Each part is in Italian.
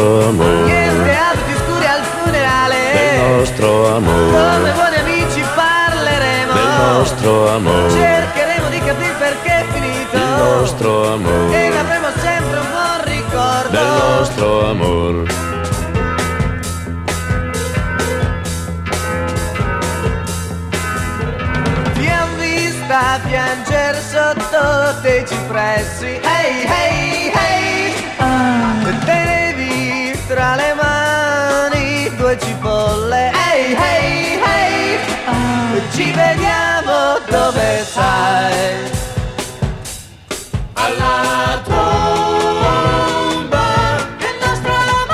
nostro amore, niente altro più scuri al funerale. del nostro amore, Come buoni amici parleremo, del nostro amore, cercheremo di capire perché è finito, il nostro amore, e ne avremo sempre un buon ricordo. del nostro amore. Ti han vista piangere sotto dei cipressi, hey hey hey, tenevi tra le mani due cipolle, hey hey hey, ci vediamo dove sai, alla tomba del nostro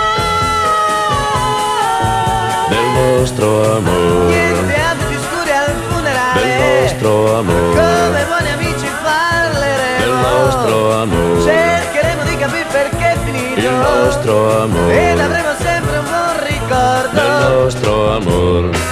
amore, Del nostro amore, niente altro più scuri al funerale, del nostro amore, come buoni amici del parleremo, nostro amore, cercheremo di capire perché è finito, il nostro amore, ed avremo sempre un buon del ricordo. nostro amore.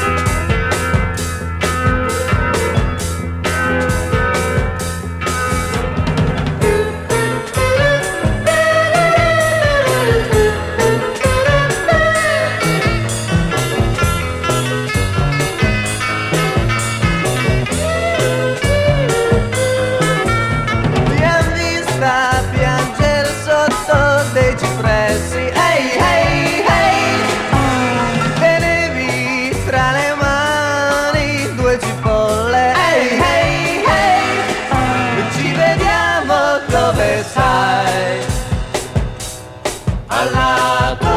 Ti han vista piangere sotto dei cipressi, hey hey hey, tenevi tra le mani due cipolle, hey hey hey, ci vediamo dove sai, alla